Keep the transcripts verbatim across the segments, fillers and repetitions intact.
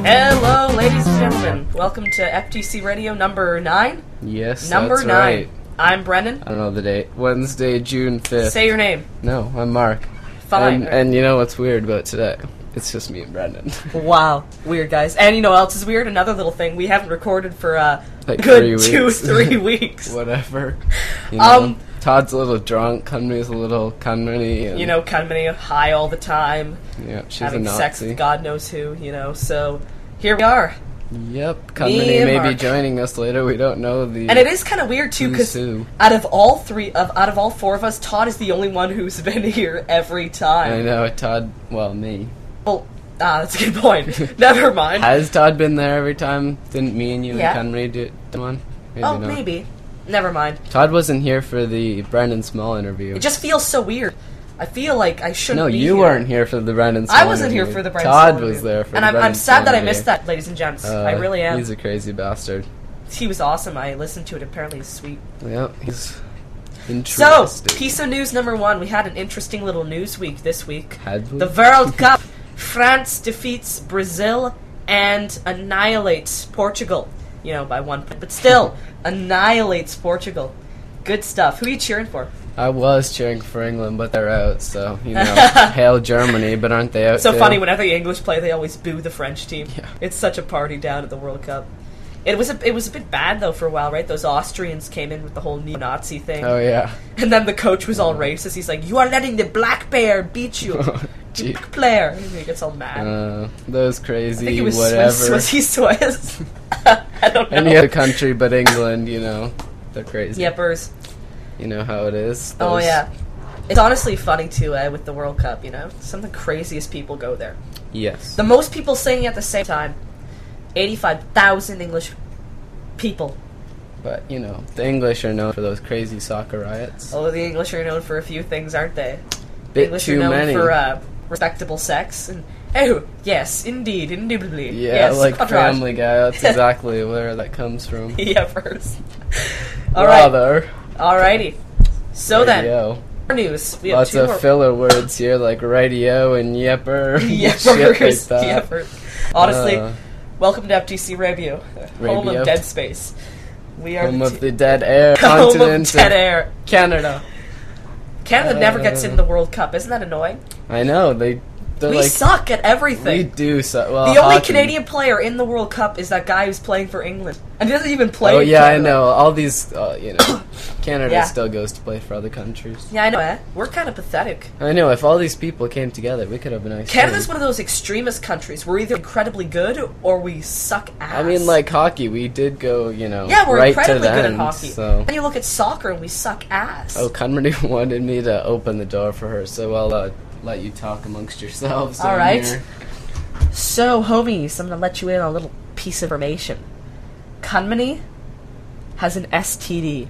Hello, ladies and gentlemen. Welcome to F T C Radio number nine. Yes, number that's nine. right. I'm Brennan. I don't know the date. Wednesday, June fifth. Say your name. No, I'm Mark. Fine. And, and you know what's weird about today? It's just me and Brendan. Wow, weird guys. And you know what else is weird? Another little thing. We haven't recorded for uh, Like good three two, weeks. three weeks. Whatever. You know, Um, Todd's a little drunk. Kunmi's a little Kunmi. And, You know, Kunmini high all the time, yeah, she's having a Nazi. sex with God knows who. You know, so here we are. Yep, Me Kunmi and may be Mark. joining us later. We don't know the. And it is kind of weird too, who's because who. out of all three, of out of all four of us, Todd is the only one who's been here every time. I know Todd. Well, me. Well, ah, that's a good point. Never mind. Has Todd been there every time? Didn't me and you Yeah. and Kunmi do do one? Maybe oh, not. maybe. Never mind. Todd wasn't here for the Brandon Small interview. It just feels so weird. I feel like I shouldn't No, be you here. weren't here for the Brandon Small I wasn't interview. here for the Brandon Todd Small was interview. there for And the I'm, Brandon I'm sad Small that I interview. missed that, ladies and gents. Uh, I really am. He's a crazy bastard. He was awesome. I listened to it. Apparently he's sweet. Yep, he's So, interesting. piece of news number one. We had an interesting little news week this week. Had we? The World Cup. France defeats Brazil and annihilates Portugal. You know, by one point. But still, annihilates Portugal. Good stuff. Who are you cheering for? I was cheering for England, but they're out, so, you know, hail Germany, but aren't they out So too? funny, whenever the English play, they always boo the French team. Yeah. It's such a party down at the World Cup. It was a, it was a bit bad, though, for a while, right? Those Austrians came in with the whole neo-Nazi thing. Oh, yeah. And then the coach was all racist. He's like, you are letting the black bear beat you. Gee. Black player. And he gets all mad. Uh, those I crazy, think he was whatever. Swiss. Was he Swiss? I don't know. Any other country but England, you know, they're crazy. Yippers. You know how it is. Oh, Those- yeah. It's honestly funny, too, eh, with the World Cup, you know? Some of the craziest people go there. Yes. The most people singing at the same time. eighty-five thousand English people. But, you know, the English are known for those crazy soccer riots. Although the English are known for a few things, aren't they? Bit English too are known many. for uh, respectable sex. And oh, yes, indeed, indubitably. Yeah, yes, like quadrage. Family Guy. That's exactly where that comes from. Yeah, first. All right. Rather. Alrighty. So then, Radio. more news. We have Lots two of more. filler words here, like radio and yepper. and Yippers. shit like that. Yippers. Honestly, Uh, welcome to F T C Radio, home Radio. of Dead Space. We are home the of t- the dead air home continent of dead air. Canada. Canada never gets Uh, in the World Cup. Isn't that annoying? I know they. They're We like suck at everything. we do. So, well, The only hockey. Canadian player in the World Cup is that guy who's playing for England, and he doesn't even play. Oh in yeah, I Canada. know. All these, uh, you know, Canada Yeah. still goes to play for other countries. Yeah, I know. Eh? We're kind of pathetic. I know. If all these people came together, we could have a nice. Canada's team. one of those extremist countries. We're either incredibly good or we suck ass. I mean, like hockey, we did go, you know, yeah, we're right to incredibly the good end, at hockey. So. And you look at soccer and we suck ass. Oh, Kunmari wanted me to open the door for her, so I'll uh, let you talk amongst yourselves. All down right. here. So, homies, I'm gonna let you in on a little piece of information. Kunmini has an S T D.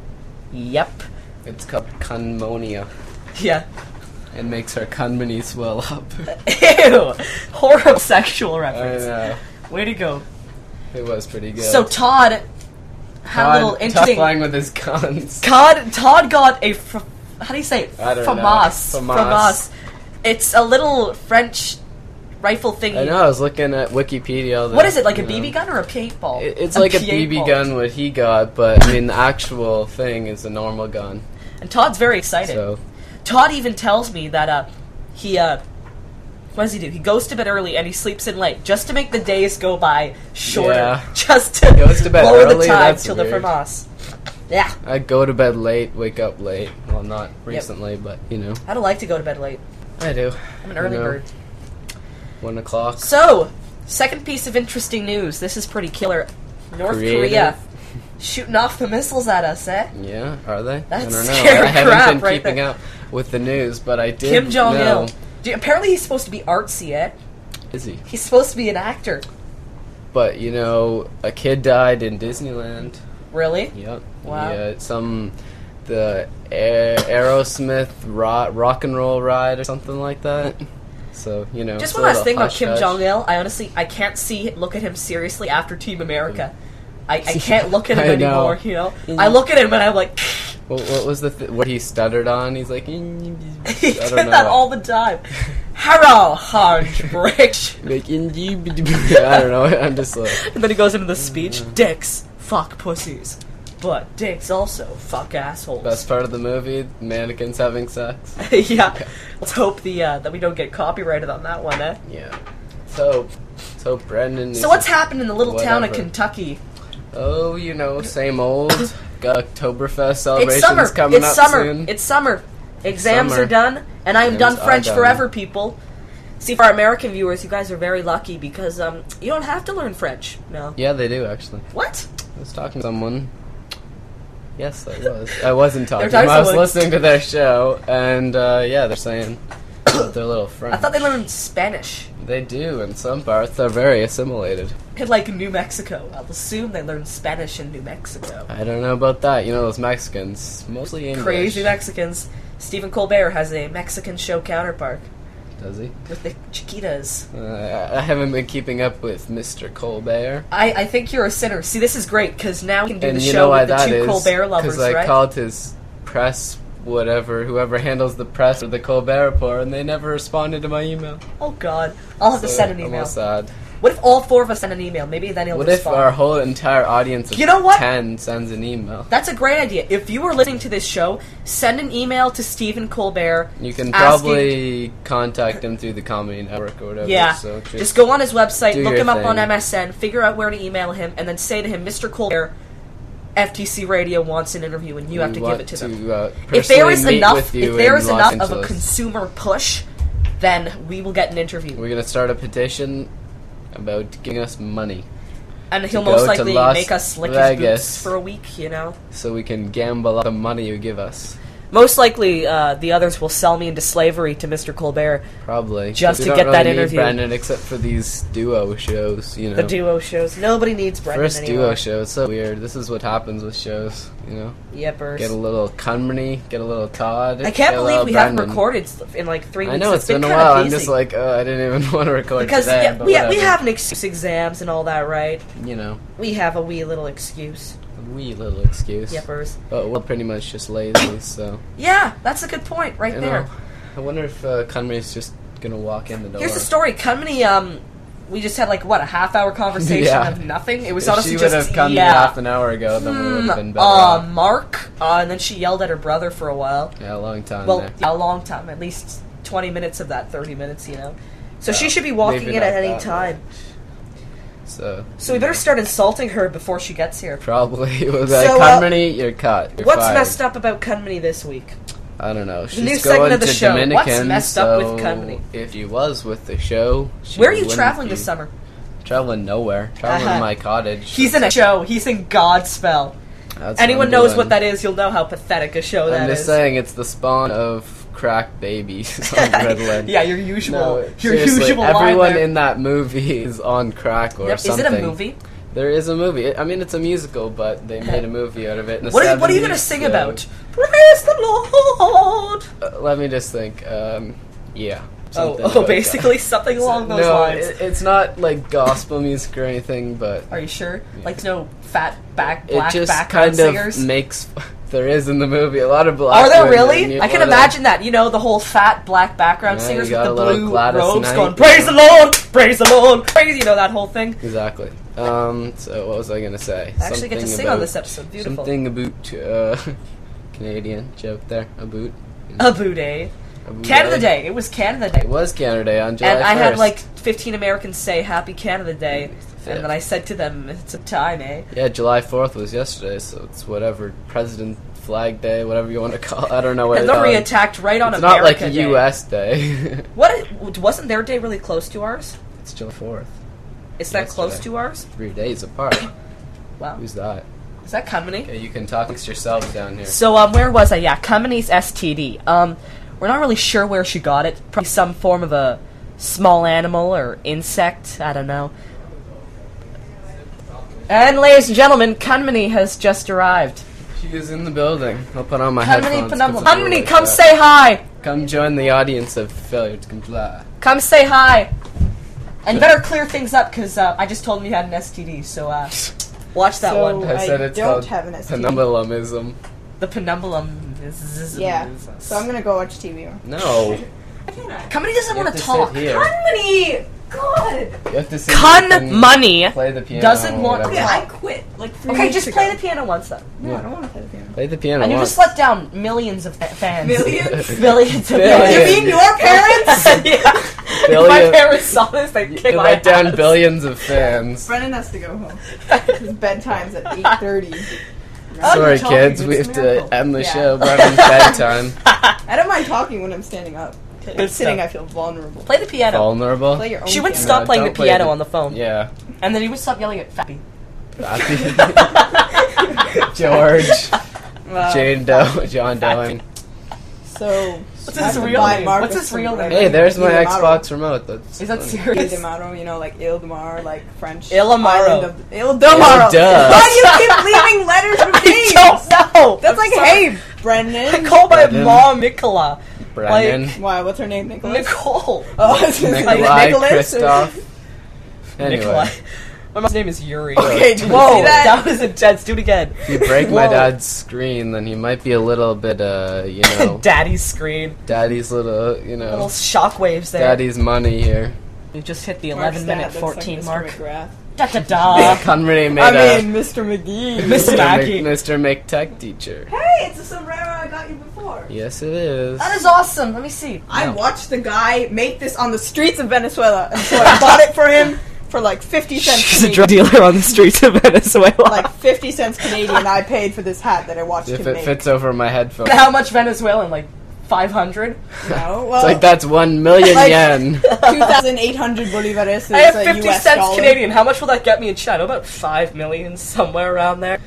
Yep. It's called Kunmonia. Yeah. It makes her Kunmani swell up. Ew! Horrible sexual I reference. know. Way to go. It was pretty good. So Todd had a little Todd, interesting. Todd playing with his guns. Todd, Todd got a fr- how do you say it? I don't know. FAMAS. FAMAS. FAMAS. It's a little French rifle thingy. I know, I was looking at Wikipedia. all the- What is it, like a you B B know. gun or a paintball? It- It's like a B B paintball. gun, what he got, but I mean, the actual thing is a normal gun. And Todd's very excited. So, Todd even tells me that uh, he uh, what does he do? He goes to bed early and he sleeps in late just to make the days go by shorter. Yeah. Just to Goes to bed lower early? the time That's till the weird. FAMAS. Yeah. I go to bed late, wake up late. Well, not recently, but, you know. I don't like to go to bed late. I do. I'm an You early know, bird. One o'clock. So, second piece of interesting news. This is pretty killer. North Creative. Korea shooting off the missiles at us, eh? Yeah, are they? That's I don't know. scary I haven't crap been right keeping there. up with the news, but I did Kim Jong know. Il. Do- Apparently, he's supposed to be artsy, eh? Is he? He's supposed to be an actor. But, you know, a kid died in Disneyland. Really? Yep. Wow. Yeah, some the Aer- Aerosmith rock, rock and roll ride or something like that. So, you know. Just it's one a last little thing about hush Kim hush. Jong Il. I honestly, I can't see look at him seriously after Team America. I, I can't look at him I know. anymore. You know, I look at him and I'm like, What, what was the th- what he stuttered on? He's like, he I did don't know. that all the time. Hello, Hunch Bridge. Like, I don't know. I'm just like. And then he goes into the speech. Dicks fuck pussies, but dicks also fuck assholes. Best part of the movie: mannequins having sex. Yeah. Let's hope the uh, that we don't get copyrighted on that one, eh? Yeah. So, so Brendan. So what's happened in the little town of whatever. Kentucky? Oh, you know, same old. Got Oktoberfest celebrations It's summer. coming It's up summer. soon. It's summer. Exams Summer. are done, and I am Exams done are French done. forever, people. See, for our American viewers, you guys are very lucky because um, you don't have to learn French. No. Yeah, they do actually. What? I was talking to someone. Yes, I was. I wasn't talking. They're to them. I was talking to listening to their show, and uh, yeah, they're saying that they're little French. I thought they learned Spanish. They do in some parts. They're very assimilated. In, like, New Mexico. I'll assume they learned Spanish in New Mexico. I don't know about that. You know those Mexicans, mostly English. Crazy Mexicans. Stephen Colbert has a Mexican show counterpart Does he? with the Chiquitas. Uh, I haven't been keeping up with Mister Colbert. I, I think you're a sinner. See, this is great because now we can do And the you show know why with the that two is? Colbert lovers, Because I right? called his press, whatever, whoever handles the press for the Colbert Report, and they never responded to my email. Oh God, I'll have to So, send an I'm email. all sad. What if all four of us send an email? Maybe then he'll What if respond. our whole entire audience of You know what? ten sends an email? That's a great idea. If you are listening to this show, send an email to Stephen Colbert. You can asking- probably contact him through the Comedy Network or whatever. Yeah, So just, just go on his website, do look your him up on thing. M S N, figure out where to email him, and then say to him, Mister Colbert, F T C Radio wants an interview, and you have to we give want it to them. uh, If there is personally meet enough, with you if there in is Los enough of a Angeles. consumer push, then we will get an interview, We're gonna start a petition about giving us money and he'll go most to likely Las make us lick his Vegas. boots for a week. You know, so we can gamble all the money you give us. most likely uh, the others will sell me into slavery to Mister Colbert. Probably Just We to don't get really that need interview. Brandon, except for these duo shows. You know, The duo shows. Nobody needs Brendan first anymore. duo show. It's so weird. This is what happens with shows. You know, Yepers. get a little Cunmany, get a little Todd. I get can't a believe little we Brandon. haven't recorded st- in like three weeks. I know it's been, a kinda while. I'm busy. just like, oh, I didn't even want to record Because today. yeah, but we, we whatever. have an excuse exams and all that, right? you know, We have a wee little excuse. a wee little excuse. Yepers. But we're pretty much just lazy. So Yeah, that's a good point right you there. know, I wonder if uh, Cunmany's just gonna walk in the door. Here's the story. Cunmany, um, we just had like, what, a half hour conversation Yeah. of nothing? It was If honestly she just, would have come yeah. half an hour ago, then we would have been Hmm, better. uh, off. Mark, uh, and then she yelled at her brother for a while. Yeah, a long time Well, there. yeah, a long time, at least twenty minutes of that thirty minutes, you know. So Well, she should be walking maybe in at not any that time. So, So we better start insulting her before she gets here. probably it was like, So, uh, Cunmany, you're cut. You're What's fired. messed up about Cunmany this week? I don't know. She's new going segment of the to show. What's Dominican, messed up with so Cunmany? If she was with the show, she Where are you wouldn't traveling be. this summer? Traveling nowhere. Traveling Uh-huh. to my cottage. He's in a show. He's in Godspell. That's Anyone what I'm knows doing. what that is, you'll know how pathetic a show I'm that just is. saying, it's the spawn of crack babies on Ritalin. Yeah, your usual, No, your seriously, usual everyone line there. in that movie is on crack or Yep, something. Is it a movie? There is a movie. I mean, it's a musical, but they made a movie out of it in the What are, you, what are you seventies, going to sing so- about? Praise the Lord! Uh, let me just think. Um, yeah. Oh, something oh, about basically that. something along those no, lines. it, it's not like gospel music or anything, but Are you sure? Like no fat back it black just background kind of singers? makes. There is in the movie a lot of black. Are there women, really? you I can know, imagine that. You know, the whole fat black background Yeah, singers you with got the a little blue Gladys robes Knight, going, you praise the know. Lord! Praise the Lord! Praise, you know, that whole thing. Exactly. Um, so what was I gonna say? I actually get to Something sing on about- this episode. Beautiful. Something about uh, Canadian joke there. About. Abu Day. About Canada Day. Day. It was Canada Day. It was Canada Day on July And I had first. like fifteen Americans say Happy Canada Day. Yeah. And then I said to them, it's a time, eh? Yeah, July fourth was yesterday, so it's whatever President Flag Day, whatever you want to call it. I don't know what And it's Hillary called. attacked right on It's America not like a Day. U S Day. What? Wasn't their day really close to ours? It's July fourth. Is that close Yesterday. to ours? Three days apart. Wow. Who's that? Is that Cunmany? Okay, you can talk amongst yourselves down here. So, um, where was I? Yeah, Cunmany's S T D. Um, we're not really sure where she got it. Probably some form of a small animal or insect. I don't know. And, ladies and gentlemen, Cunmany has just arrived. She is in the building. I'll put on my Cunmany, headphones. Penumbra. 'cause it's Cunmany, really come quiet. say hi! Come join the audience of failure to comply. Come say hi! And you better clear things up, because uh, I just told him you had an S T D, so uh, watch that So- one. I said I it's don't called have an S T D. penumbulumism. The penumbulum is... Yeah. So I'm gonna go watch T V. No. Company doesn't You want have to to talk. sit here. Money! God! You have to sit Con and money play the piano. doesn't or want- whatever. Okay, I quit like three Okay, weeks just ago. play the piano once then. No, Yeah. I don't want to play the piano. Play the piano. And you once. just let down millions of fa- fans. Millions? Millions of Billion. fans. You mean your parents? yeah. If Billion. my parents saw this, they'd kick You my let down ass. billions of fans. Brennan has to go home. His bedtime's at eight thirty. Oh, Sorry, you're talking, kids. it's We a have to miracle. end the Yeah. show. Brennan's bedtime. I don't mind talking when I'm standing up. Good Sitting, stuff. I feel vulnerable. Play the piano. Vulnerable. Play your own She wouldn't piano. stop No, playing the don't play piano the- on the phone. Yeah. And then he would stop yelling at Fappy. George. Wow. Jane Doe. John Doe. So, What's I have his to real buy name? Marcus What's his real some name? Hey, there's my Ildamaro. Xbox remote. That's Is that funny. serious? Ildamaro, you know, like Ildamar, like French. Ilamaro. island of- Ildamaro. Duh. Why do you keep leaving letters with I names? don't know. That's I'm like, sorry. hey, Brendan. I call my Brendan. mom Nicola. Brendan. Why? What's her name? Nicholas. Nicole. Oh, I was gonna say, like, Nikolai. Nicholas. Christoph. Anyway. Nikolai. My mom's name is Yuri. Okay, did you Whoa, see that? that was intense. Do it again. If you break my Whoa. dad's screen, then he might be a little bit, uh, you know, Daddy's screen. daddy's little, you Little know, shockwaves there. daddy's money here. We just hit the Mark's eleven dad minute looks fourteen like mark. Mister McGrath. Da da da. Conrad made I a mean, Mister McGee. Mister Mister Mackey. Mc- Mister McTech teacher. Hey, it's a sombrero I got you before. Yes, it is. That is awesome. Let me see. I No. watched the guy make this on the streets of Venezuela, and so I bought it for him for like fifty cents. She's a Canadian. drug dealer on the streets of Venezuela. Like fifty cents Canadian. I paid for this hat that I watched If him it make. fits over my headphones. How much Venezuelan? Like five hundred? No, It's well, like that's one million Like- yen. two thousand eight hundred bolivares is I have a fifty U S cents dollar. Canadian. How much will that get me in China? About five million, somewhere around there.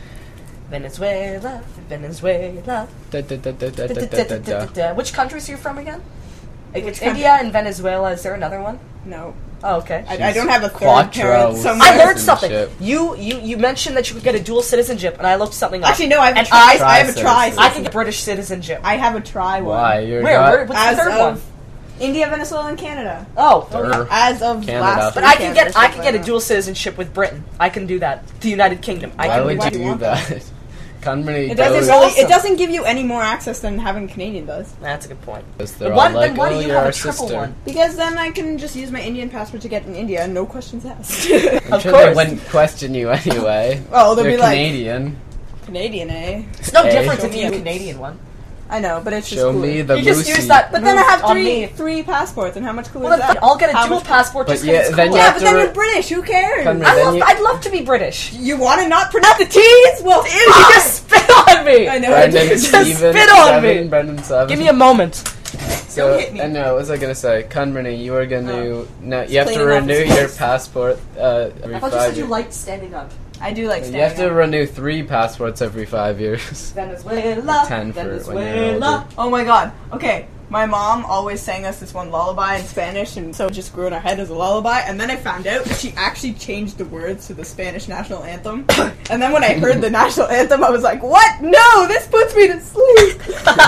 Venezuela, Venezuela. Da, da, da, da, da, da, da, da, da. Da-da-da-da-da-da. Which countries are you from again? It's Which country? India and Venezuela. Is there another one? No, Oh, okay. I, I don't have a third Quattro parent with somewhere. I learned something. Citizenship. You, you you mentioned that you could get a dual citizenship, and I looked something up. Actually, no, I have a And try. I- I, have a try. I I could get British citizenship. I have a try one. Why? You're Where? not Where? What's As the third of one? India, Venezuela, and Canada. Oh, Durr. As of Canada. last but I can weekend get or I something can get a like dual citizenship with Britain. I can do that. The United Kingdom. I Why can would why you do you do want that? Conrad that. It doesn't goes- really. awesome. It doesn't give you any more access than having Canadian does. That's a good point. because they're But why, all like, then why oh, do you you're have our a triple sister. one? Because then I can just use my Indian passport to get in India, and no questions asked. I'm Of sure course. they wouldn't question you anyway. Oh, they'll You're be like Canadian. Canadian, eh? It's no Hey. different Show if me you have a- a Canadian one. I know, but it's just Show cooler. me the You just Lucy. use that- But then I have on three me. three passports, and how much cooler Well, is then that? I'll get a How dual much- passport But just yeah, because it's then cool. you Yeah, have but to then re- you're British. Who cares? Conrad, I then love, you- I'd love to be British. You want to not pronounce the T's? Well, Ew, you just spit on me. I know. Brendan, Just Steven, spit on seven, me. Brendan, seven. Give me a moment. So, hit me. and no, what was I gonna say? Conrad, you are gonna Oh. no, you have to cleaning up renew his your face. passport uh, every I thought you five said you years. liked standing up. I do like You standing have to up. renew three passports every five years. Venezuela, Ten for when you're Venezuela. older. Oh my god. Okay. My mom always sang us this one lullaby in Spanish, and so it just grew in our head as a lullaby. And then I found out that she actually changed the words to the Spanish national anthem. And then when I heard the national anthem, I was like, "What? No! This puts me to sleep."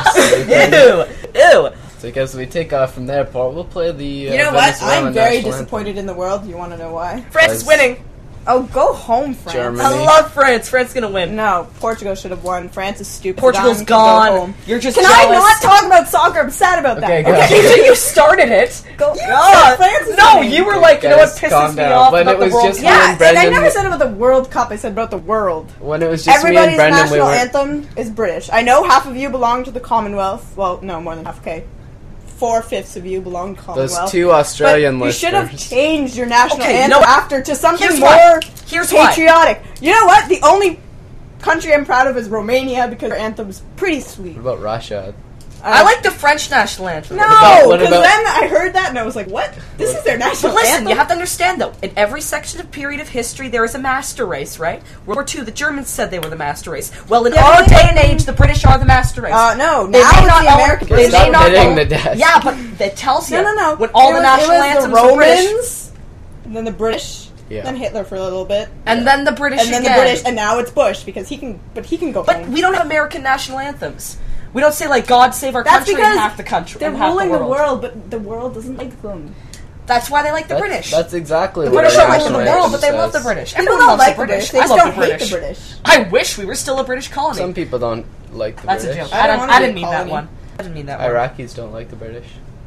Ew, ew. So I guess we take off from the airport. We'll play the. Uh, You know what? Venezuelan I'm very national disappointed in the world. You want to know why? France is winning. Oh, go home, France. Germany. I love France. France is gonna win. No, Portugal should have won. France is stupid. Portugal's Zidane can go gone. home. You're just Can jealous. I not talk about soccer? I'm sad about that. Okay, go. Okay, you started it. Go. God. France is No, winning. you were like, you know what Guys, pisses calm me down. off But about it the was World just Cup? Yeah, Me and and I Brendan- never said about the World Cup. I said about the world. When it was just Everybody's me and Brendan, we national were. anthem is British. I know half of you belong to the Commonwealth. Well, no, more than half. Okay, four fifths of you belong to the Those Commonwealth. two Australian but you should have listeners. changed your national Okay, you anthem know what? after to something Here's more why. Here's why. patriotic. You know what? The only country I'm proud of is Romania because their anthem's pretty sweet. What about Russia? I like the French national anthem. No, about- what because about- then I heard that and I was like, "What? This is their national But listen, anthem." you have to understand though, in every section of period of history there is a master race, right? World War Two, the Germans said they were the master race. Well, in Yeah, our but they- day and age, the British are the master race. uh, no, They now may it's not the own- American. they may Stop not hitting own- the desk. Yeah, but that tells you. No, no, no. When all It the was- national it was anthems the were British, Romans, and then the British, Yeah. then Hitler for a little bit, and then the British and then again. the British, and now it's Bush because he can, but he can go But home. we don't have American national anthems. We don't say like "God save our That's country" because and half the country. They're and half ruling the the world. world, but the world doesn't like them. That's why they like the That's, British. That's exactly the what British our are ruling national the world, anthem but they love the says. British. People Everyone don't loves like the British. They I just love don't the hate British. the British. I wish we were still a British colony. Some people don't like the That's British. a joke. I I, don't don't, wanna I be didn't a mean that colony. one. I didn't mean that one. Iraqis don't like the British.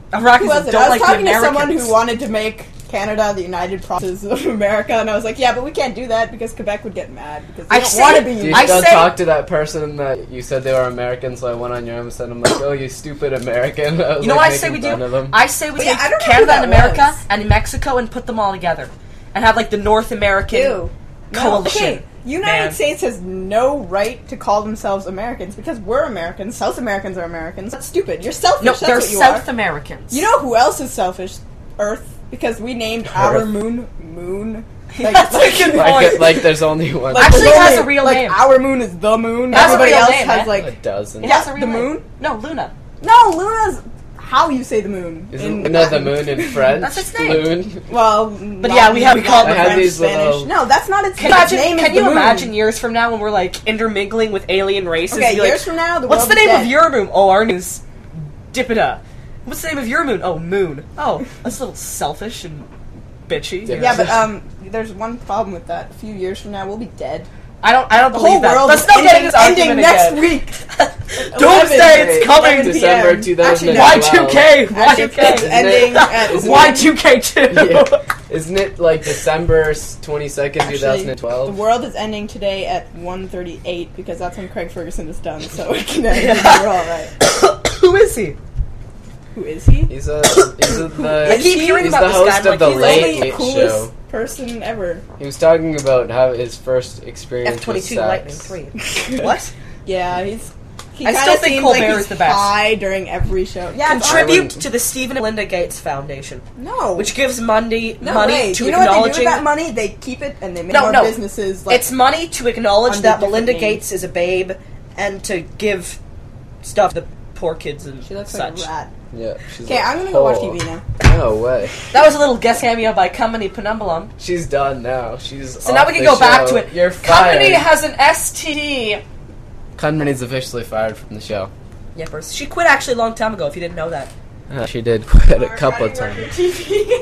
Iraqis Who was that it? don't I was like the talking to someone Americans. who wanted to make Canada the United Provinces of America, and I was like, yeah, but we can't do that because Quebec would get mad because they I don't say- want to be Do you united. I still say- talk to that person that you said they were American, so I went on your episode and I'm like, oh, you stupid American. I was, You know like, what I say we making do? fun of them. I say we But yeah, take I don't know who Canada that and America was. and Mexico and put them all together. And have, like, the North American Ew. No. coalition. Okay, United man. States has no right to call themselves Americans because we're Americans. South Americans are Americans. That's stupid. You're selfish. No, That's they're what you South are. Americans. You know who else is selfish? Earth. Because we named our Earth. moon Moon. That's a good like, point. it- like there's only one. Like, Actually, there's it has only- a real like, name. Our moon is the moon. It has a Everybody real else name, has man. like a dozen. It has a Yeah, real the name. moon? No, Luna. no Luna's how you say the moon. Isn't in Luna the Latin. moon in French? That's its name. Loon. Well, But yeah, we have- we call it I the had French, these Spanish. little- No, that's not its Can, its imagine, name. can is you the moon. imagine years from now when we're, like, intermingling with alien races? Okay, Be like, years from now, the what's world the is name dead. of your moon? Oh, our name is Dipida. What's the name of your moon? Oh, Moon. Oh, that's a little selfish and bitchy. Yeah. Yeah, but um, there's one problem with that. A few years from now, we'll be dead. I don't. I don't The believe whole that. world Let's is not get ending, into this ending argument next again. week. Doomsday, it's coming. eleven December p.m. two thousand Actually, no. Y two K. Y Actually, two K. it's ending at Isn't it- Y two K two. Yeah. Isn't it like December twenty-second, Actually, twenty twelve? the world is ending today at one thirty-eight because that's when Craig Ferguson is done. So it can end. We're all right. Who is he? Who is he? He's a he's a, the I keep hearing he's about the this host guy, of like, the he's Late Only the Late coolest Show. person ever. He was talking about how his first experience F twenty two with Lightning sex. three. What? Yeah, he's. He I kinda still think seems Colbert like he's is the best. high during every show. Yeah, it's Contribute wouldn't- to the Stephen and Melinda Gates Foundation, no. which gives money no money way. to you know what they do with acknowledging. that money? They keep it and they make No, more no. businesses. Like, It's money to acknowledge under that different Melinda names. Gates is a babe, and to give stuff to the poor kids and she looks such. like a rat. Yeah. she's Okay, a I'm gonna go watch whore. T V now. No way. That was a little guest cameo by Company Penumbulum. She's done now. She's So now off we can the go back show. to it. You're Company fired. has an S T D. Company's officially fired from the show. Yippers. She quit actually a long time ago. If you didn't know that. Uh, she did quit a couple of times. T V.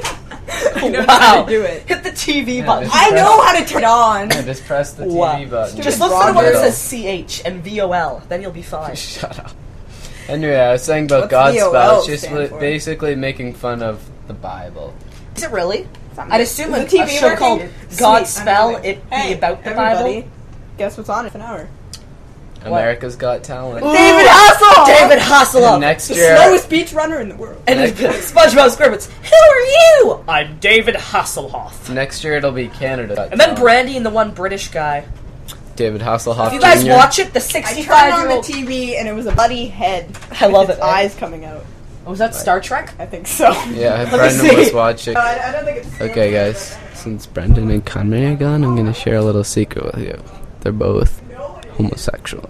I know Wow. how to do it. Hit the T V Yeah, button. just- I know how to turn it on. Yeah, just press the T V Wow. button. Just Stupid look for the one that Roger. says C H and V O L. Then you'll be fine. Shut up. Anyway, I was saying about What's V O L Godspell. It's just stand li- for? basically making fun of the Bible. Is it really? Something. I'd assume Is a, the T a V show working? called Sweet, Godspell, amazing. it be Hey, about the everybody, Bible. guess what's on in an hour? America's Got Talent. Ooh, David Hasselhoff! David Hasselhoff! Next The year, slowest beach runner in the world. And SpongeBob SquarePants. Who are you? I'm David Hasselhoff. next year it'll be Canada. Got And then Talent. Brandy and the one British guy. David Hasselhoff. If you guys Junior watch it, the I turned sixty-five on year the old. T V and it was a bloody head. I love with it, its man. eyes coming out. Oh, was that Star Trek? I think so. Yeah, me Brendan see. was watching. Uh, I, I don't think it's. Okay, guys. Since Brendan and Conrad are gone, I'm gonna share a little secret with you. They're both homosexual.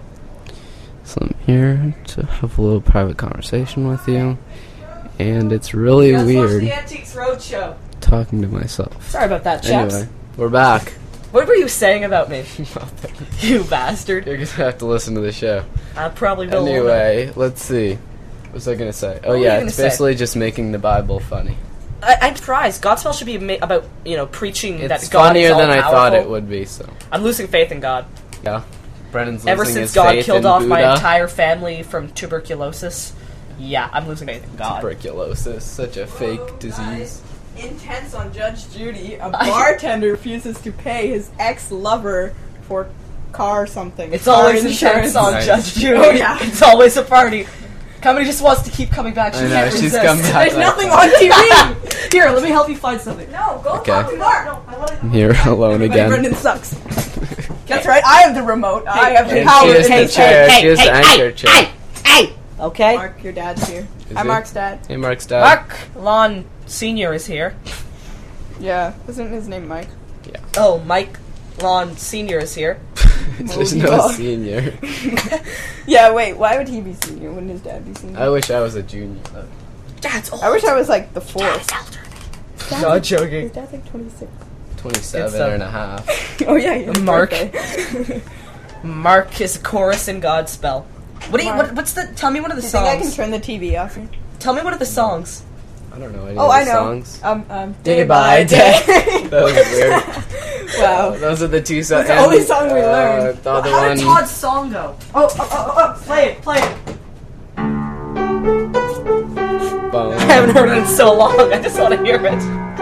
So I'm here to have a little private conversation with you, and it's really Let's watch weird the Antiques Roadshow. talking to myself. Sorry about that, chaps. Anyway, we're back. What were you saying about me? You bastard. You're gonna have to listen to the show. I probably will. Anyway, let's see. What was I gonna say? Oh What were you yeah, gonna it's say? basically just making the Bible funny. I, I'm surprised. Godspell should be ma- about, you know, preaching It's that God funnier is than I thought it all-powerful. would be. So I'm losing faith in God. yeah, Brendan's Ever losing since his God faith killed in off my Buddha. entire family from tuberculosis, yeah, I'm losing faith in God. Tuberculosis, such a fake disease. Intense on Judge Judy. A bartender refuses to pay his ex-lover for car something. It's car always insurance. intense on Nice. Judge Judy. Oh, yeah. It's always a party. Company just wants to keep coming back. She I know, can't she's resist. come back. There's like nothing that. on T V. Here, let me help you find something. No, go Okay. talk to Mark. I'm here alone Everybody, again. Brendan sucks. That's right. I have the remote. I have the And power. she is in the this chair. house. She is the anchor chair. Hey! Okay. Mark, your dad's here. Is Hi, he? Mark's dad. Hey, Mark's dad. Mark Lon Senior is here. Yeah, isn't his name Mike? Oh, Mike Lon Senior is here. There's Oh, no God. senior. Yeah, wait. Why would he be senior? Wouldn't his dad be senior? I wish I was a junior. though. Dad's old. I wish I was like the fourth. Dad's older. Dad's Not like- joking. His dad's like twenty-six. twenty-seven It's, uh, and a half. Oh yeah, his Mark. birthday. Mark is a chorus in Godspell. What do you? Mark. What, what's the? Tell me one of the Do you think I can songs. turn the T V off? Tell me one of the songs. I don't know any Oh, of I the know. songs. Um, um, Day day by by day. day. That was weird. Wow. Those are the two songs. That's the only song we uh, learned. The other How one. did Todd's song go? Oh, oh, oh, oh, oh, play it, play it. Boom. haven't heard it in so long. I just want to hear it.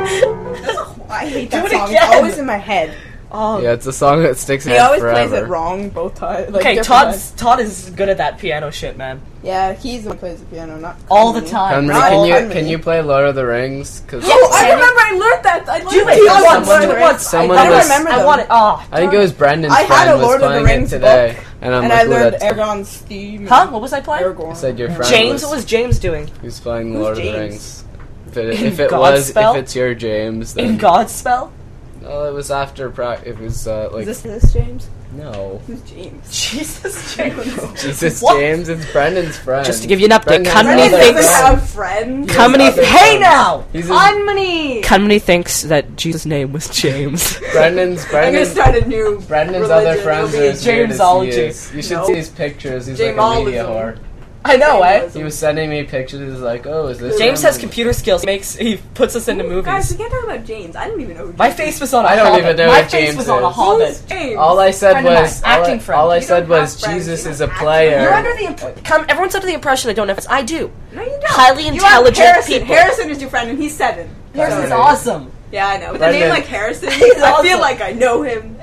I hate Do that it song. again. It's always in my head. Oh, Yeah, it's a song that sticks in He my head always forever. plays it wrong both times. Like, okay. different Todd's Todd is good at that piano shit, man. times. Yeah, he's the one who plays the piano, not All the Conley. time. Conley, Not can you Conley. can you play Lord of the Rings? Cause Oh, I remember I learned that. I learned Do that. it I once. learned Do it it. once. Someone I don't was- remember I them. want it. Oh, I think it was Brendan's I had friend a was Lord of the playing Rings it today, book, and I'm and like, I "Ooh, learned that's." Aragon's theme. Huh? What was I playing? Aragorn. You said your friend James. was, What was James doing? he was playing Who's Lord of the James? Rings. If it, In if it God's was, spell? if it's your James, then In God's spell? no, it was after pra- It was uh, like Is this this James? no. Who's James? Jesus, James. Jesus What? James, it's Brendan's friend. Just to give you an update, Brendan's Conley Brendan other thinks- doesn't friend. have friends. Company. other Hey friends. now. He's his, Conmany. Company thinks that Jesus' name was James. Brendan's I'm gonna Brendan's start a new. Brendan's religion. other friends It'll are be as weird as he Jamesology. is. You should Nope. see his pictures. He's like a media Jamealism. whore. I know, eh? James He was sending me pictures. He's like, "Oh, is this?" James him?" has computer skills. He makes he puts us into Ooh, Guys, movies. we can't talk about James. I didn't even know. Who My James face is. was on a I don't hobbit. even know My who face James was on a is. hobbit. Who's James? All I said Friend of mine, was all acting I, friend. all I You said don't was have friends, Jesus you is don't a act player. You're under the imp- come. Everyone's under the impression I don't have. I do. No, you don't. Highly You have intelligent Harrison. people. Harrison is your friend, and he's seven. Harrison's Sorry. awesome. Yeah, I know. With a Brendan. name like Harrison, He's I awesome. feel like I know him.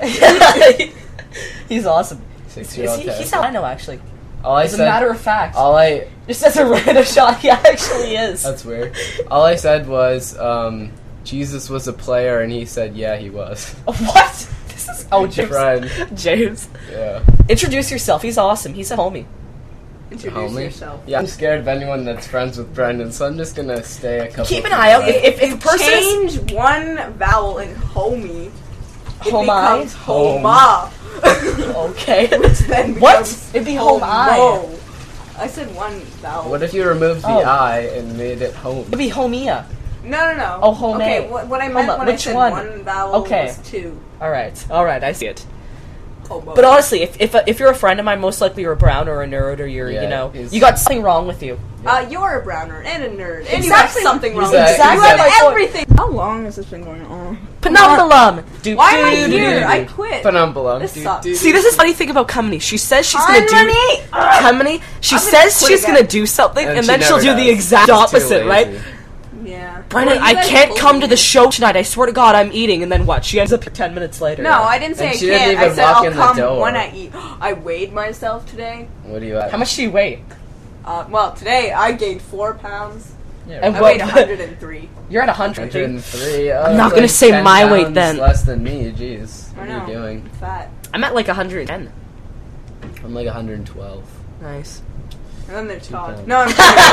He's awesome. Is Six-year-old he, Ted. he's how I know actually. All I As a said. matter of fact, all I. just as a random shot, he actually is. That's weird. All I said was um, Jesus was a player, and he said, "Yeah, he was." What? This is oh James. Friend. James, Yeah. introduce yourself. He's awesome. He's a homie. Introduce Homie. yourself. Yeah, I'm scared of anyone that's friends with Brendan, so I'm just gonna stay a couple. Keep an feet eye out. away. If, if a person is Change one vowel in homie. It Homai? becomes homa. okay, Then what? becomes It'd be homo. homai. I said one vowel. What if you removed the Oh. I and made it home? It'd be homia. No, no, no. Oh, home. Okay, what, what I meant Homa. when Which I said one? one, vowel Okay. was two. All right, all right. I see it. Homo. But honestly, if if, if you're a friend of mine, most likely you're a brown or a nerd or you're Yeah, you know he's- you got something wrong with you. Uh, you're a browner and a nerd, and you Exactly. have something wrong He's with a- you. exactly You have my point. everything. How long has this been going on? Penumbalum. Do, Why am I do, do, here? do, I do. quit. Penumbulum. This Do, sucks. do, See, this is funny thing about Cumney. She says she's gonna do Harmony! Cumney. She I'm gonna says quit she's again. gonna do something, And and, she then she'll never do the does. exact She's too opposite, right? lazy. Yeah. Brennan, Well, you I guys can't bully come to me. the show tonight. I swear to God, I'm eating, and then what? She ends up ten minutes later. No, I didn't say And I she didn't can't. I even said walk I'll in the come door. when I eat. I weighed myself today. What do you at? How much do you weigh? Uh, well, today I gained four pounds. Yeah, And I what- weighed one hundred three. You're at one hundred. one hundred three. Oh, I'm not that's gonna like say ten my weight pounds then. Less than me. Jeez. I What know. are you doing? I'm fat. I'm at like one hundred ten. I'm like one hundred twelve. Nice. And then there's Two Todd. pounds. No, I'm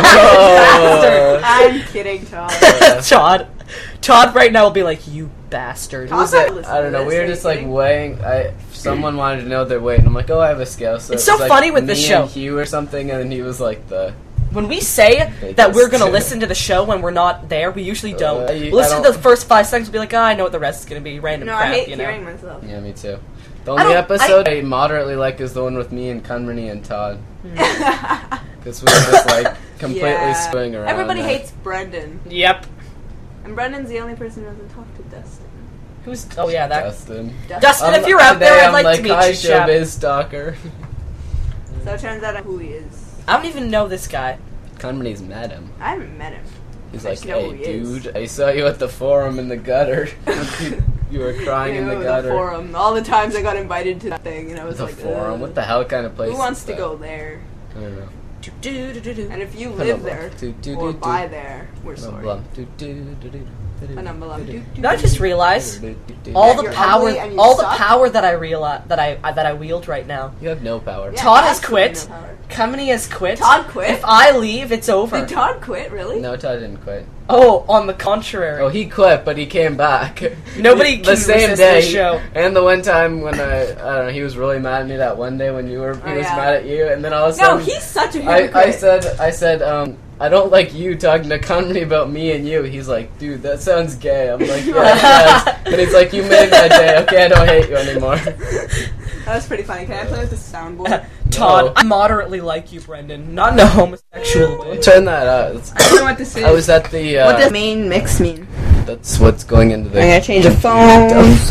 Oh. kidding. I'm kidding, Todd. Todd. Todd right now will be like, you bastard. Todd- Who's it? listen I don't to know. this, We were are you just like kidding? weighing. I someone wanted to know their weight, and I'm like, oh, I have a scale. So It's it so was, like, funny with me this show. and Hugh or something, and then he was like the. When we say They that we're just- gonna listen to the show when we're not there, we usually don't. Uh, you- we'll listen I to the don't- first five seconds and be like, oh, I know what the rest is gonna be. Random No, crap, I hate you know? hearing myself. Yeah, me too. The I only don't- episode I, moderately like is the one with me and Cunmany and Todd, Hmm. because we were just like completely Yeah. swing around. Everybody that. hates Brendan. Yep. And Brendan's the only person who doesn't talk to Dustin. Who's? Oh yeah, that. Dustin. Dustin, Um, if you're out today there, I'd I'm like, like to meet hi, you, chap. showbiz stalker. So it turns out who he is. I don't even know this guy. Cunmany's met him. I haven't met him. He's I like, just know hey, who he is." dude, I saw you at the forum in the gutter. you, you were crying in the Ew, gutter. forum. All the times I got invited to that thing, and I was The like, forum? "Ugh." What the hell kind of place Who wants is to that? go there? I don't know. Do, do, do, do, do. And if you live there Do, do, or do, buy do. there, we're sorry. Blum, do, do, do, do, do, do, Penumbalum. do, Do, do, do, I just realized do, do, do. all That the you're power, ugly and you all the suck? power that I realize that I uh, that I wield right now. You have no power. Yeah, Todd has absolutely quit. no power. Company has quit. Todd quit? If I leave, it's over. Did Todd quit, really? No, Todd didn't quit. Oh, on the contrary. Oh, he quit, but he came back. Nobody the can same resist day. this show. And the one time when I, I don't know, he was really mad at me that one day when you were, he Oh, was yeah. mad at you, and then all of a No, sudden, he's such a I, hypocrite. I said, I said, um, I don't like you talking to Conley about me and you. He's like, dude, that sounds gay. I'm like, yeah, it does. And he's like, you made my day. Okay, I don't hate you anymore. That was pretty funny. Can I play with the soundboard? Todd, No. I moderately like you, Brendan. Not in a homosexual way. Turn that up. It's- I don't know what this is. I was at the. Uh, what does main mix mean? That's what's going into the. I'm gonna change the phone.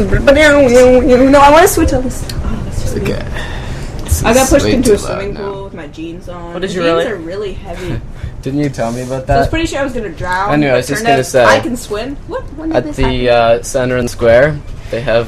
No, I want to switch on this. Okay. I got pushed into a swimming pool with my jeans on. What did The you jeans really? are really heavy. Didn't you tell me about I was that? pretty sure I was gonna drown. I knew, I but was just turned gonna out say. I can swim. What? When did At this the happen? uh, center and square, they have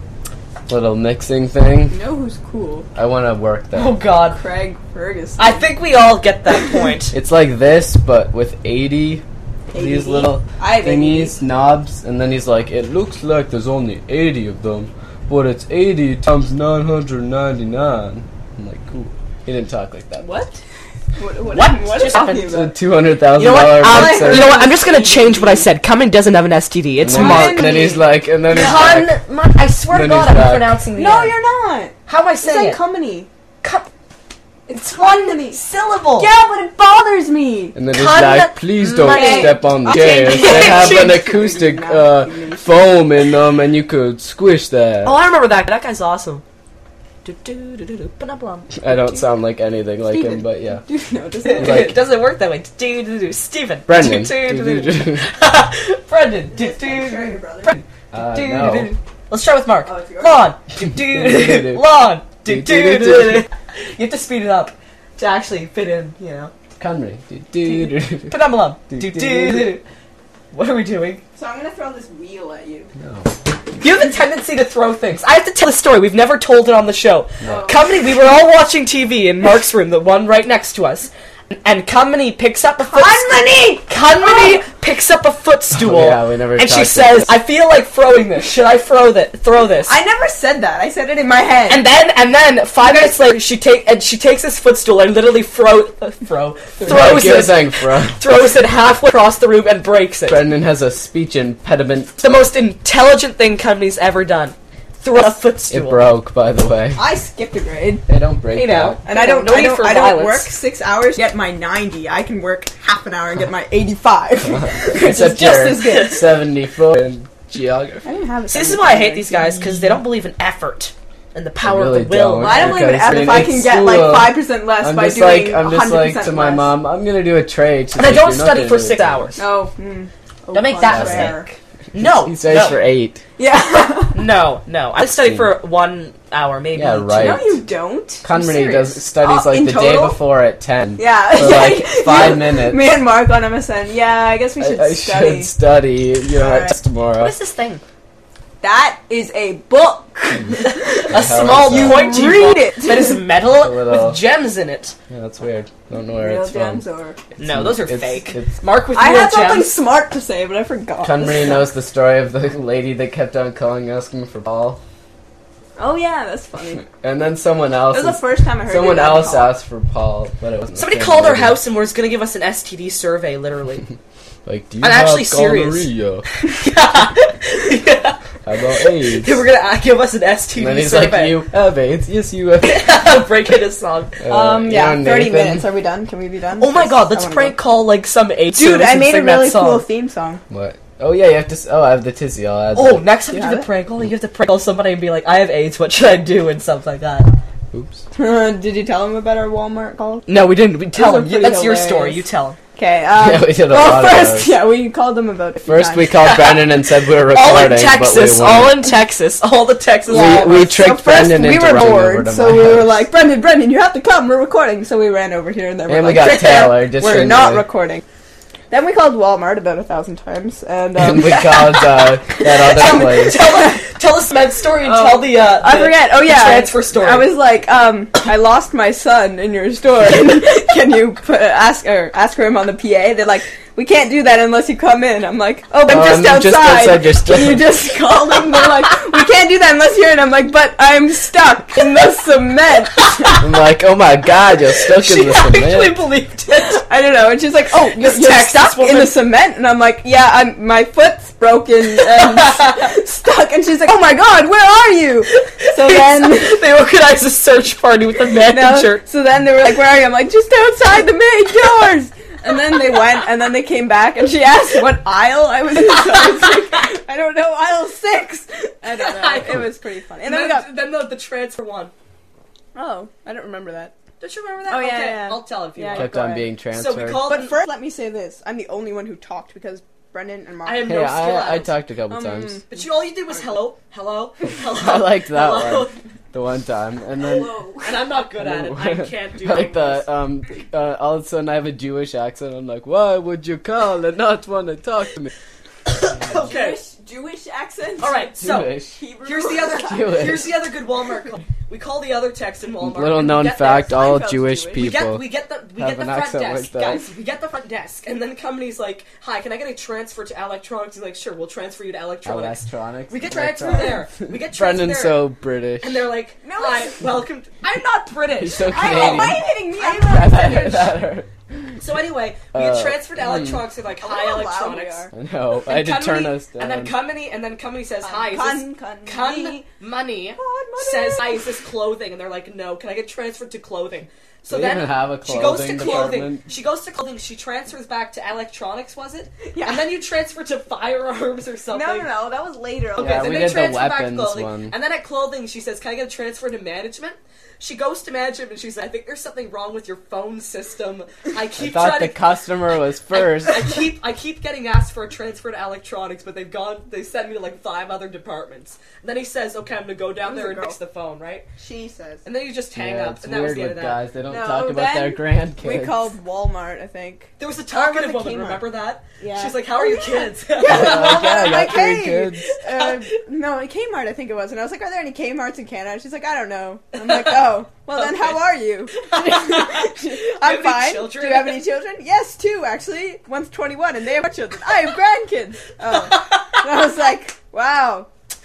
little mixing thing. You know who's cool? I want to work Oh that. God. Craig Ferguson. I think we all get that point. It's like this, but with eighty these eighty. little I have thingies, knobs, and then he's like, it looks like there's only eighty of them, but it's eighty times nine hundred ninety-nine. I'm like, cool. He didn't talk like that. What? What? What? What What are you just talking happened? It's a about? two hundred thousand You know what? dollar Um, mixer. you know what? I'm just gonna change what I said. Cumming doesn't have an S T D. It's and then, Mark. and then he's like, and then he's Con, like, Mark, I swear to Then God, he's I'm back. pronouncing the No, end. you're not. How am I It's saying like it? company. Com- It's company. syllable. Yeah, but it bothers me. and then he's Con- like, please don't Okay. step on the Okay. chairs. They have an Okay. acoustic uh, foam in them, and you could squish that. Oh, I remember that. That guy's awesome. Do, do, do, do, do, ba-da-blum. I don't sound like anything like Steven. him, but yeah. No, it doesn't. Like- it doesn't work that way. Do, do, do. Steven. Brendan. Do, do, do, do. Brendan. Do, do, do. Brendan. Uh, Do, no. do, do. Let's start with Mark. Oh, it's yours? Lawn. Do, do, do, do. Lawn. Do, do, do, do. You have to speed it up to actually fit in, you know. Conry. Do, do, do, do. Ba-dum-blum. Do, Do, do, do, do. do. What are we doing? So I'm gonna throw this wheel at you. No. You have a tendency to throw things. I have to tell the story. We've never told it on the show. No. Company, we were all watching T V in Mark's room, the one right next to us. And Company picks up a footstool. Company! Company picks up a footstool. Oh, yeah, we never and she talked says, about "I feel like throwing this. Should I throw that? Throw this?" I never said that. I said it in my head. and then, and then, five minutes later, she take and she takes this footstool and literally throw, uh, throw, throws Like you were it, saying, bro. throws it halfway across the room and breaks it. Brendan has a speech impediment. It's the most intelligent thing Company's ever done. Throw a footstool. It broke, by the way. I skipped a grade. They don't break You know. that. And I don't, No I need don't, for I don't violence. work six hours, get my ninety. I can work half an hour and get my eighty-five. Which is Except just you're as good. seventy-four in geography. I didn't have it. See, this is why I hate these guys, because they don't believe in effort and the power really of the will. don't. Well, I don't believe in Because, effort I if mean, I it's can get school. like five percent less I'm by just doing like, I'm just one hundred like percent to my less. mom, I'm gonna do a trade. She's And I like, don't "You're not study gonna for do a six trade." hours. Oh, mm. Oh, Don't make that contraire. mistake. No, He stays no, for eight. Yeah. no, no. I study for one hour, maybe. Yeah, two. right. No, you don't. I'm Conrad serious. does studies Oh, like in the day total? before at ten. Yeah. For like five minutes. Me and Mark on M S N. Yeah, I guess we should I, I study. should study. You know, Alright. test tomorrow. What is this thing? That is a book. A hell small is that? pointy Read book it. that is metal A little- with gems in it. Yeah, that's weird. Don't know where Real it's gems from. or No, those are It's- fake. it's- Mark with I real had something gems. smart to say, but I forgot. Conrad knows the story of the lady that kept on calling asking for Paul. Oh yeah, that's funny. And then someone else That was the is- first time I heard. someone it else call. asked for Paul, but it wasn't. the Somebody same called our lady. house and was going to give us an S T D survey, literally. Like, do you I'm have actually serious. gonorrhea? yeah. How about AIDS? They were going to give us an S T D And then he's survey. like, you have AIDS? Yes, you have. I'll break it a song. Uh, Um, you yeah, know thirty Nathan? minutes. Are we done? Can we be done? Oh my Yes, god, I let's wanna prank go. call like some AIDS Dude, service I and made a sing that really song. cool theme song. What? Oh yeah, you have to. s- Oh, I have the tizzy. I'll add. Oh, that. next time You you do have the it? prank call, you have to prank call somebody and be like, I have AIDS, what should I do? And stuff like that. Oops. Did you tell him about our Walmart call? No, we didn't. We tell are him. pretty That's your hilarious. story. You tell him. Okay. Um, Yeah, we did a well, lot of first, those. yeah, we called them about. a few First, we times. called Brendan and said we were recording. All in but Texas. we All weren't. in Texas. All the Texas. Yeah. We, we So tricked first, Brendan we into were running over bored, to so my we were house. like, Brendan, Brendan, you have to come. We're recording. So we ran over here, and then we're And we like, got "Trick Taylor, him. just We're shouldn't not we?" recording. Then we called Walmart about a thousand times, and um, And we called uh, that other place. tell, the, tell the cement story and Oh. tell the, uh, I the- forget. Oh the yeah, transfer story. I was like, um, I lost my son in your store. Can you put, ask or ask for him on the P A? They're like, we can't do that unless you come in. I'm like, oh, I'm Oh, just I'm outside. just outside your store. Can you just call them? They're like, we can't do that unless you're in. I'm like, but I'm stuck in the cement. I'm like, oh my god, you're stuck she in the actually cement. believed it. I don't know. And she's like, oh, you're, This you're Texas stuck woman. in the cement. And I'm like, yeah, I'm, my foot's broken and stuck. And she's like, oh my god, where are you? So then. they organized a search party with the No, manager. so then they were like, where are you? I'm like, just outside the main doors. And then they went, and then they came back, and she asked what aisle I was in. So I was like, I don't know, aisle six. I don't know. It was pretty funny. And then we got, then the, the transfer one. oh, I don't remember that. Don't you remember that? Oh, yeah, okay, yeah. I'll tell if you Yeah, want. Kept go on ahead. being transferred. So we called But them- first, let me say this: I'm the only one who talked because Brendan and Mark. I am Hey, no skill I, I at it. talked a couple Um, times. But you, all you did was hello, hello, hello. I liked that hello. one. The the one time, and then And I'm not good at it. I can't do like English. the um uh, all of a sudden I have a Jewish accent. I'm like, why would you call and not want to talk to me? Okay. Jewish, Jewish accent. All right. So Jewish. Hebrew. here's the other. Jewish. Here's the other good Walmart. Call. We call the other text in Walmart. Little and we known get there- fact: all Seinfeld's Jewish Jewish. We people. get we get the we have get the an front accent like desk, that. guys. We get the front desk, and then the company's like, "Hi, can I get a transfer to electronics?" He's like, "Sure, we'll transfer you to electronics." Electronics. We get transferred there. Electronics. We get transferred Brendan's there, so British. and they're like, No, "Hi, it's- welcome." To- I'm not British. He's so I Canadian. know. Why are you hitting me? I'm that, not that, British. that hurt. So anyway, we Uh, get transferred to hmm. electronics. They're like, I "Hi, wonder how loud we electronics." are. I know. I had to turn company- us down. And then company, and then company says, Um, "Hi, is con- this con- con money. money?" Con money. Says, "Hi, is this clothing?" And they're like, "No, can I get transferred to clothing?" So They then even have a she goes to clothing clothing. department. She goes to clothing. She transfers back to electronics. Was it? Yeah. And then you transfer to firearms or something. No, no, no. That was later. Okay, Yeah, so we they did the transfer back to weapons clothing. one. And then at clothing, she says, "Can I get a transfer to management?" She goes to management and she says, "I think there's something wrong with your phone system. I I keep thought trying the to." customer was first. I, I keep I keep getting asked for a transfer to electronics, but they've gone. They sent me to like five other departments. And then he says, "Okay, I'm gonna go down Who's there the and girl? fix the phone, right?" She says. And then you just hang yeah, up, it's and that was weird the end with of that. guys. They don't No, talk about their then grandkids. We called Walmart, I think. There was a Or was talkative it woman. Kmart? Remember that? Yeah. She's like, "How are your kids?" Like, yeah, I got Like, three hey, kids. Uh, no, Kmart, I think it was. And I was like, are there any Kmarts in Canada? She's like, I don't know. I'm like, oh, well then Okay. how are you? have I'm any fine. children? Do you have any children? Yes, two, actually. One's twenty-one, and they have children. I have grandkids. Oh. And I was like, wow.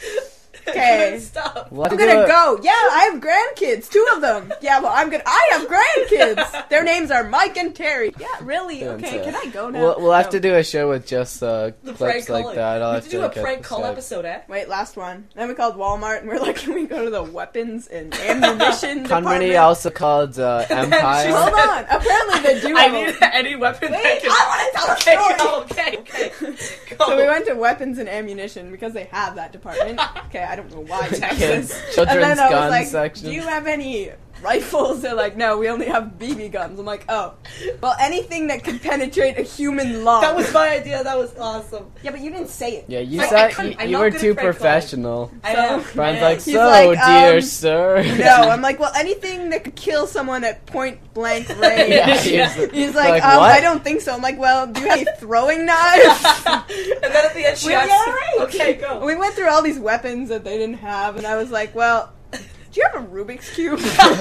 Okay. Good stuff. We'll have I'm to gonna do a- go. Yeah, I have grandkids. Two of them. Yeah, well, I'm gonna. I have grandkids. Their names are Mike and Terry. Yeah, really? Okay, can I go now? We'll, we'll have No. to do a show with just uh, The prank clips like calling. that. I'll we have have to to do a get prank this call out. episode, eh? Wait, last one. Then we called Walmart and we're like, can we go to the weapons and ammunition Company department? also called uh, Empire. Hold on. Apparently they do. I have need a- any weapon Wait, that can. I want to Okay, tell a story. go, okay, okay. Go. So we went to weapons and ammunition because they have that department. Okay, I don't know why Kids, Texas. children's And then I was gun like, section. do you have any rifles? They're like, no, we only have B B guns. I'm like, oh. Well, anything that could penetrate a human lung. That was my idea. That was awesome. Yeah, but you didn't say it. Yeah, you I- I said couldn't- you, I'm you not were good at too prank calling. professional. I So- am. Brian's I like, am. He's so, like, dear um, sir. No, I'm like, well, anything that could kill someone at point blank range. Yeah, Yeah. he's- He's like, Like, um, what? I don't think so. I'm like, well, do you have any throwing knives? And then at the end, she We- asked, yeah, right. "Okay, go." We went through all these weapons that they didn't have, and I was like, well, do you have a Rubik's Cube?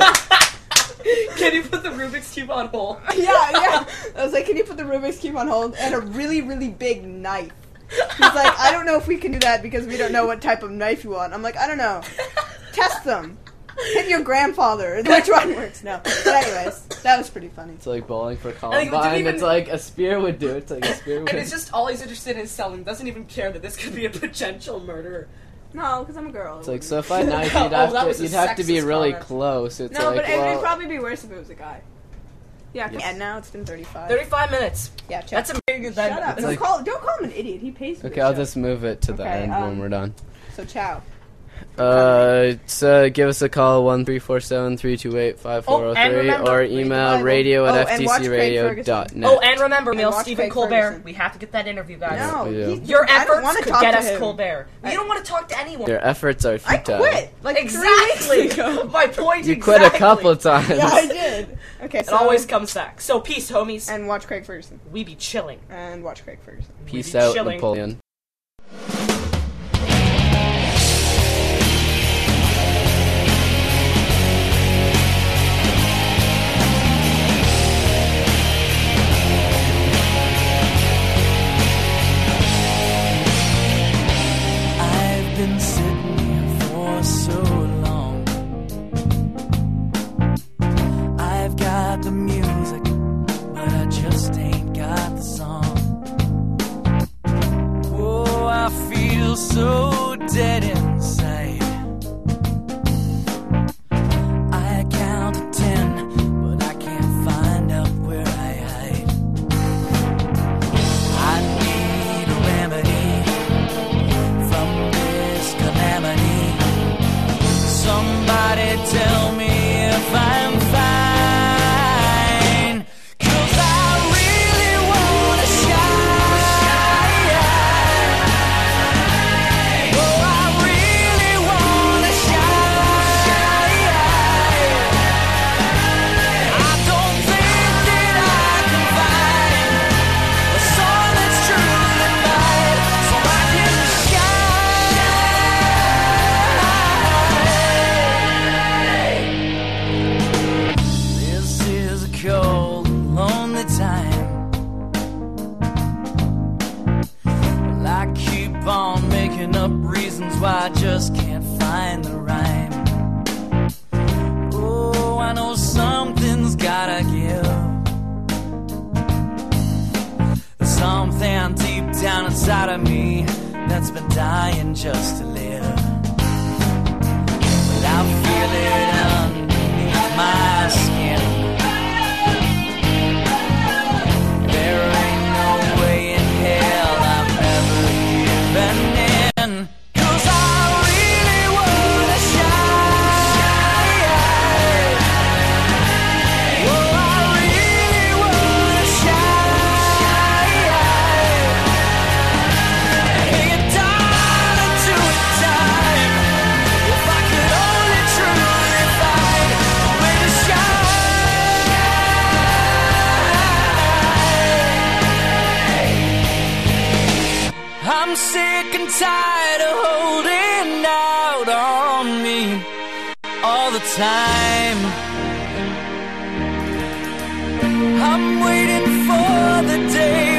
Can you put the Rubik's Cube on hold? yeah, yeah. I was like, can you put the Rubik's Cube on hold? And a really, really big knife. He's like, I don't know if we can do that because we don't know what type of knife you want. I'm like, I don't know. Test them. Hit your grandfather. Which one works? No. But anyways, that was pretty funny. It's like bowling for we didn't Columbine. even- It's like a spear would do it. It's like a spear would. And it's just all he's interested in selling. Doesn't even care that this could be a potential murderer. No, because I'm a girl. It's like, so if I knife, Oh, you'd have that to, was a you'd have to be sexist really comment. close. It's No, like, but it well, would probably be worse if it was a guy. Yeah, Yes. and now it's been thirty-five. Thirty-five minutes. Yeah, check. That's amazing. Shut up. It's Don't like, call, don't call him an idiot. He pays for okay, this I'll show. just move it to the Okay, end um, when we're done. So, ciao. Uh, so give us a call one three four seven three two eight five four zero Oh, and three remember, or read the email Bible. radio Oh, at and watch Craig ftcradio.net. oh, and remember, And mail watch Stephen Craig Colbert. Ferguson. We have to get that interview, guys. No, we do. he- Your I don't efforts wanna could talk get to us him. Colbert. I- You don't want to talk to anyone. Their efforts are I futile. quit. Like three Exactly. weeks ago. My point. You quit exactly. a couple times. Yeah, I did. Okay, It so always comes back. So peace, homies. and watch Craig Ferguson We be chilling. and watch Craig Ferguson. Peace be out, chilling. Napoleon. I've been sitting here for so long. I've got the music, but I just ain't got the song. Oh, I feel so dead inside. I count to ten, but I can't find out where I hide. I need a remedy from this calamity. Somebody tell me if I'm fine, 'cause I really wanna shine. Oh, I really on making up reasons why I just can't find the rhyme. Oh, I know something's gotta give. There's something deep down inside of me that's been dying just to live. But I feel it underneath my skin. There ain't no way in hell I'm ever giving in. 'Cause I really wanna shine. Oh, I really wanna shine. Hey, darling, do it time. If I could only truly find a way to shine. I'm sick and tired of holding out on me all the time. I'm waiting for the day